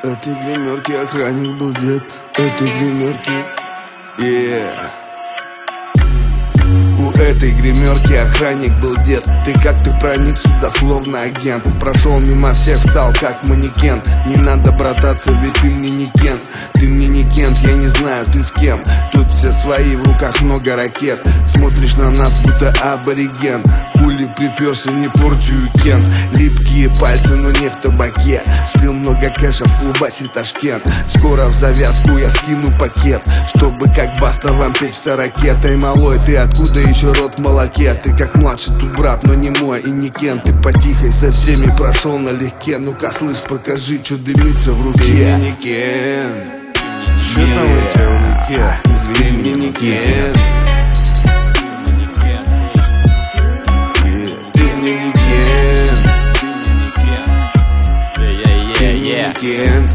этой гримерки охранник был дед. Этой гримерки, У этой гримерки охранник был дед. Ты проник сюда словно агент. Прошел мимо всех, встал как манекен. Не надо брататься, ведь ты мне не Кент. Ты мне не Кент, я не знаю, ты с кем. Тут все свои, в руках много ракет. Смотришь на нас, будто абориген. Хули приперся, не порти уикенд. Липкие пальцы, но не в табаке. Слил много кэша в клубасе Ташкент. Скоро в завязку я скину пакет, чтобы как Баста вам петь вся ракета. И малой, ты откуда еще рот в молоке? Ты как младший тут брат, но не мой и не Кен. Ты потихой со всеми прошел налегке. Ну-ка, слышь, покажи, что дымится в руке. Ты мне не Кен. Что там у тебя в руке? Ты мне не Кен. Ты мне не Кен. Ты мне не Кен.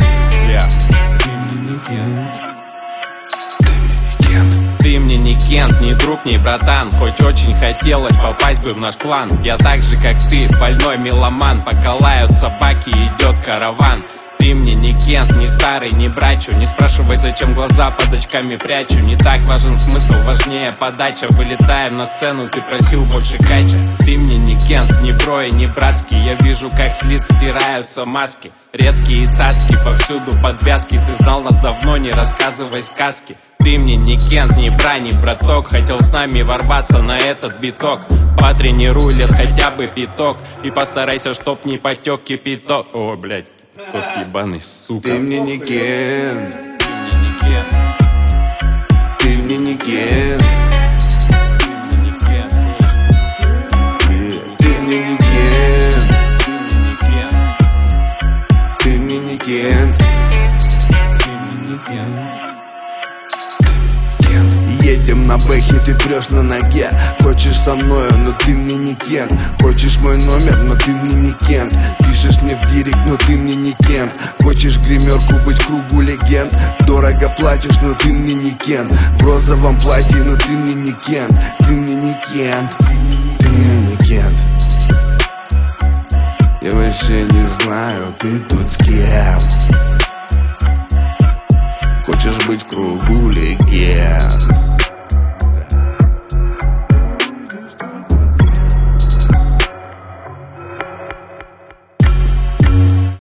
Ты мне не Кент, ни друг, ни братан. Хоть очень хотелось попасть бы в наш клан. Я так же, как ты, больной меломан. Пока лают собаки, идет караван. Ты мне не Кент, ни старый, ни брачу. Не спрашивай, зачем глаза под очками прячу. Не так важен смысл, важнее подача. Вылетаем на сцену, ты просил больше кача. Ты мне не Кент, ни брои, ни братский. Я вижу, как с лиц стираются маски. Редкие цацки, повсюду подвязки. Ты знал нас давно, не рассказывай сказки. Ты мне не Кент, ни бра, ни браток. Хотел с нами ворваться на этот биток. Потренируй лет хотя бы пяток. И постарайся, чтоб не потек кипяток. О, блядь, тот ебаный, сука. Ты мне не Кент. Ты мне не Кент. Ты мне не Кент. Ты мне не Кент. Ты мне не Кент. Едем на бэхе, ты прешь на ноге. Хочешь со мною, но ты мне не Кент. Хочешь мой номер, но ты мне не Кент. Пишешь мне в директ, но ты мне не Кент. Хочешь гримерку быть в кругу легенд. Дорого платишь, но ты мне не Кент. В розовом платье, но ты мне не Кент. Ты мне не Кент. Ты мне не Кент. Я вообще не знаю, ты тут с кем. Хочешь быть в кругу легенд.